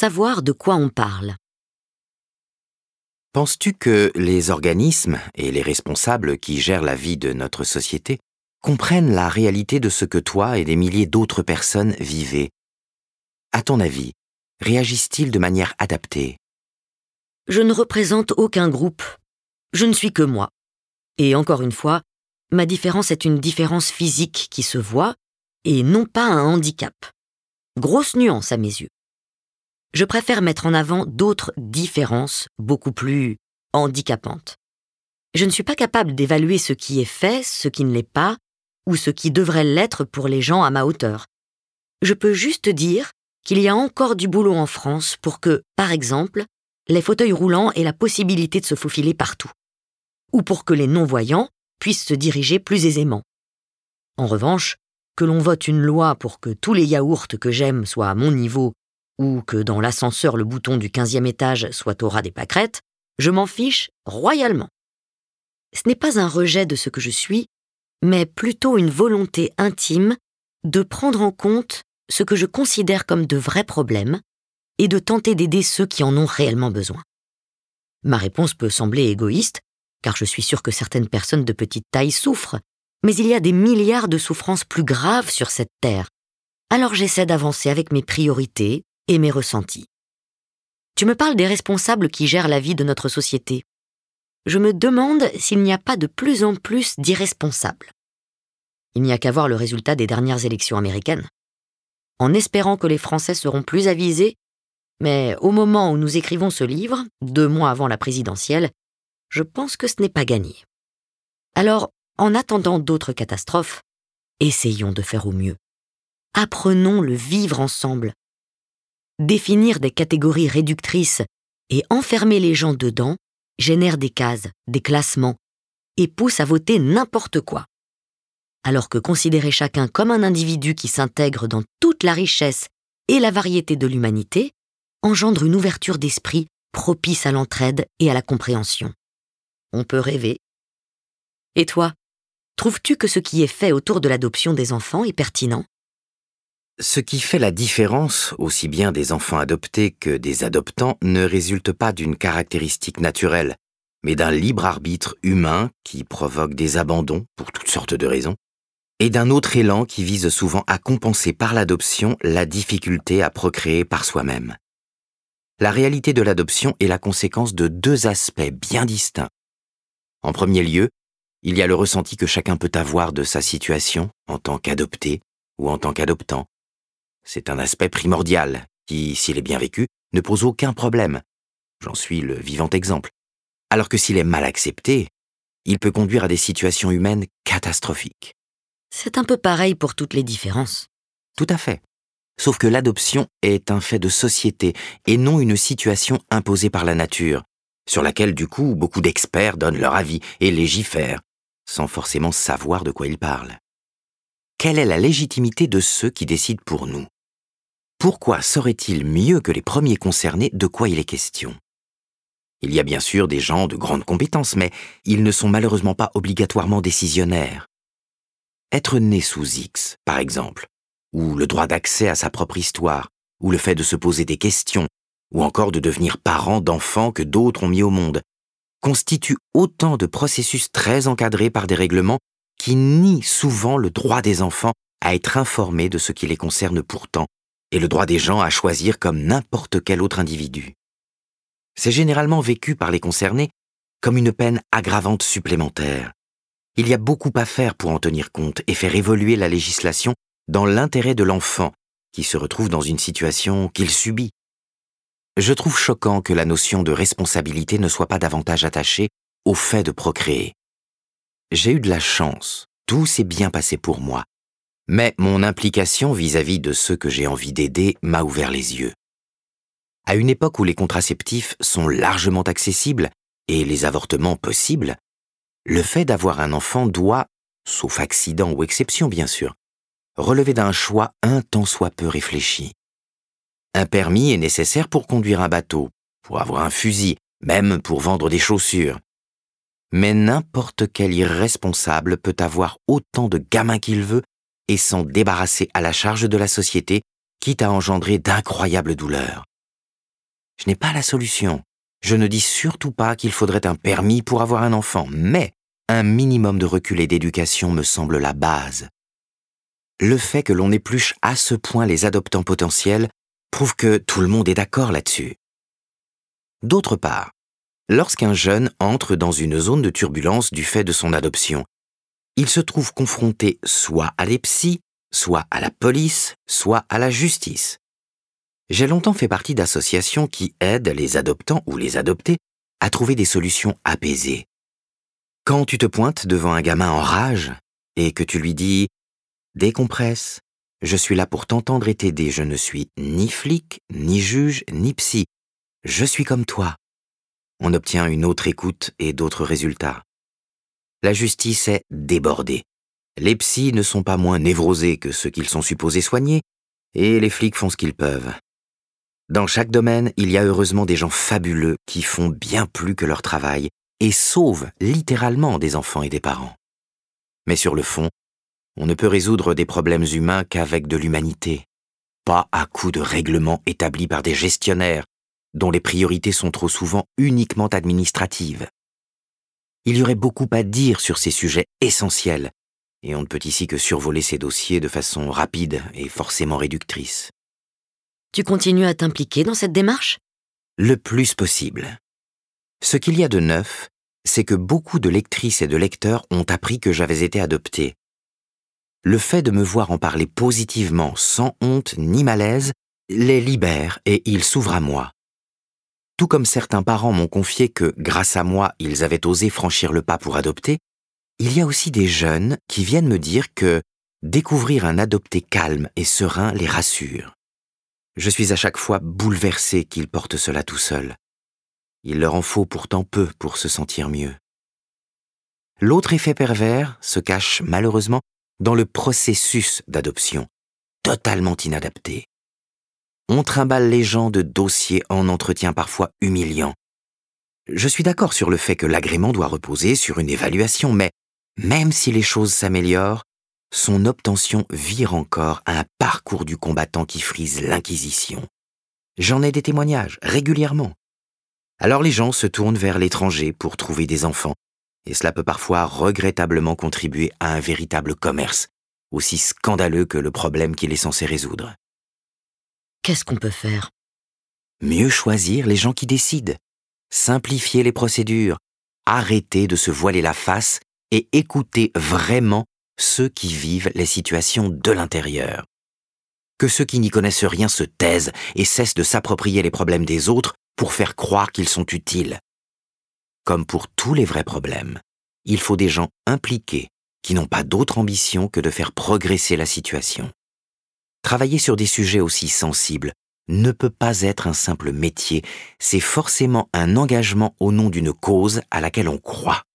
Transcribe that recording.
savoir de quoi on parle. Penses-tu que les organismes et les responsables qui gèrent la vie de notre société comprennent la réalité de ce que toi et des milliers d'autres personnes vivez? À ton avis, réagissent-ils de manière adaptée? Je ne représente aucun groupe. Je ne suis que moi. Et encore une fois, ma différence est une différence physique qui se voit et non pas un handicap. Grosse nuance à mes yeux. Je préfère mettre en avant d'autres différences beaucoup plus handicapantes. Je ne suis pas capable d'évaluer ce qui est fait, ce qui ne l'est pas, ou ce qui devrait l'être pour les gens à ma hauteur. Je peux juste dire qu'il y a encore du boulot en France pour que, par exemple, les fauteuils roulants aient la possibilité de se faufiler partout, ou pour que les non-voyants puissent se diriger plus aisément. En revanche, que l'on vote une loi pour que tous les yaourts que j'aime soient à mon niveau, ou que dans l'ascenseur le bouton du 15e étage soit au ras des pâquerettes, je m'en fiche royalement. Ce n'est pas un rejet de ce que je suis, mais plutôt une volonté intime de prendre en compte ce que je considère comme de vrais problèmes et de tenter d'aider ceux qui en ont réellement besoin. Ma réponse peut sembler égoïste, car je suis sûr que certaines personnes de petite taille souffrent, mais il y a des milliards de souffrances plus graves sur cette terre. Alors j'essaie d'avancer avec mes priorités et mes ressentis. Tu me parles des responsables qui gèrent la vie de notre société. Je me demande s'il n'y a pas de plus en plus d'irresponsables. Il n'y a qu'à voir le résultat des dernières élections américaines. En espérant que les Français seront plus avisés, mais au moment où nous écrivons ce livre, 2 mois avant la présidentielle, je pense que ce n'est pas gagné. Alors, en attendant d'autres catastrophes, essayons de faire au mieux. Apprenons le vivre ensemble. Définir des catégories réductrices et enfermer les gens dedans génère des cases, des classements, et pousse à voter n'importe quoi. Alors que considérer chacun comme un individu qui s'intègre dans toute la richesse et la variété de l'humanité engendre une ouverture d'esprit propice à l'entraide et à la compréhension. On peut rêver. Et toi, trouves-tu que ce qui est fait autour de l'adoption des enfants est pertinent? Ce qui fait la différence, aussi bien des enfants adoptés que des adoptants, ne résulte pas d'une caractéristique naturelle, mais d'un libre arbitre humain qui provoque des abandons pour toutes sortes de raisons, et d'un autre élan qui vise souvent à compenser par l'adoption la difficulté à procréer par soi-même. La réalité de l'adoption est la conséquence de 2 aspects bien distincts. En premier lieu, il y a le ressenti que chacun peut avoir de sa situation en tant qu'adopté ou en tant qu'adoptant. C'est un aspect primordial qui, s'il est bien vécu, ne pose aucun problème. J'en suis le vivant exemple. Alors que s'il est mal accepté, il peut conduire à des situations humaines catastrophiques. C'est un peu pareil pour toutes les différences. Tout à fait. Sauf que l'adoption est un fait de société et non une situation imposée par la nature, sur laquelle du coup beaucoup d'experts donnent leur avis et légifèrent, sans forcément savoir de quoi ils parlent. Quelle est la légitimité de ceux qui décident pour nous? Pourquoi sauraient-ils mieux que les premiers concernés de quoi il est question? Il y a bien sûr des gens de grandes compétences, mais ils ne sont malheureusement pas obligatoirement décisionnaires. Être né sous X, par exemple, ou le droit d'accès à sa propre histoire, ou le fait de se poser des questions, ou encore de devenir parent d'enfants que d'autres ont mis au monde, constituent autant de processus très encadrés par des règlements qui nient souvent le droit des enfants à être informés de ce qui les concerne pourtant, et le droit des gens à choisir comme n'importe quel autre individu. C'est généralement vécu par les concernés comme une peine aggravante supplémentaire. Il y a beaucoup à faire pour en tenir compte et faire évoluer la législation dans l'intérêt de l'enfant qui se retrouve dans une situation qu'il subit. Je trouve choquant que la notion de responsabilité ne soit pas davantage attachée au fait de procréer. J'ai eu de la chance, tout s'est bien passé pour moi, mais mon implication vis-à-vis de ceux que j'ai envie d'aider m'a ouvert les yeux. À une époque où les contraceptifs sont largement accessibles et les avortements possibles, le fait d'avoir un enfant doit, sauf accident ou exception bien sûr, relever d'un choix un tant soit peu réfléchi. Un permis est nécessaire pour conduire un bateau, pour avoir un fusil, même pour vendre des chaussures. Mais n'importe quel irresponsable peut avoir autant de gamins qu'il veut et s'en débarrasser à la charge de la société, quitte à engendrer d'incroyables douleurs. Je n'ai pas la solution. Je ne dis surtout pas qu'il faudrait un permis pour avoir un enfant, mais un minimum de recul et d'éducation me semble la base. Le fait que l'on épluche à ce point les adoptants potentiels prouve que tout le monde est d'accord là-dessus. D'autre part, lorsqu'un jeune entre dans une zone de turbulence du fait de son adoption, il se trouve confronté soit à l'EPSI, soit à la police, soit à la justice. J'ai longtemps fait partie d'associations qui aident les adoptants ou les adoptés à trouver des solutions apaisées. Quand tu te pointes devant un gamin en rage et que tu lui dis « Décompresse, je suis là pour t'entendre et t'aider, je ne suis ni flic, ni juge, ni psy, je suis comme toi », on obtient une autre écoute et d'autres résultats. La justice est débordée. Les psys ne sont pas moins névrosés que ceux qu'ils sont supposés soigner, et les flics font ce qu'ils peuvent. Dans chaque domaine, il y a heureusement des gens fabuleux qui font bien plus que leur travail et sauvent littéralement des enfants et des parents. Mais sur le fond, on ne peut résoudre des problèmes humains qu'avec de l'humanité, pas à coup de règlements établis par des gestionnaires dont les priorités sont trop souvent uniquement administratives. Il y aurait beaucoup à dire sur ces sujets essentiels, et on ne peut ici que survoler ces dossiers de façon rapide et forcément réductrice. Tu continues à t'impliquer dans cette démarche ? Le plus possible. Ce qu'il y a de neuf, c'est que beaucoup de lectrices et de lecteurs ont appris que j'avais été adopté. Le fait de me voir en parler positivement, sans honte ni malaise, les libère et ils s'ouvrent à moi. Tout comme certains parents m'ont confié que, grâce à moi, ils avaient osé franchir le pas pour adopter, il y a aussi des jeunes qui viennent me dire que découvrir un adopté calme et serein les rassure. Je suis à chaque fois bouleversé qu'ils portent cela tout seuls. Il leur en faut pourtant peu pour se sentir mieux. L'autre effet pervers se cache malheureusement dans le processus d'adoption, totalement inadapté. On trimballe les gens de dossiers en entretien parfois humiliants. Je suis d'accord sur le fait que l'agrément doit reposer sur une évaluation, mais même si les choses s'améliorent, son obtention vire encore à un parcours du combattant qui frise l'inquisition. J'en ai des témoignages, régulièrement. Alors les gens se tournent vers l'étranger pour trouver des enfants, et cela peut parfois regrettablement contribuer à un véritable commerce, aussi scandaleux que le problème qu'il est censé résoudre. Qu'est-ce qu'on peut faire ? Mieux choisir les gens qui décident, simplifier les procédures, arrêter de se voiler la face et écouter vraiment ceux qui vivent les situations de l'intérieur. Que ceux qui n'y connaissent rien se taisent et cessent de s'approprier les problèmes des autres pour faire croire qu'ils sont utiles. Comme pour tous les vrais problèmes, il faut des gens impliqués qui n'ont pas d'autre ambition que de faire progresser la situation. Travailler sur des sujets aussi sensibles ne peut pas être un simple métier, c'est forcément un engagement au nom d'une cause à laquelle on croit.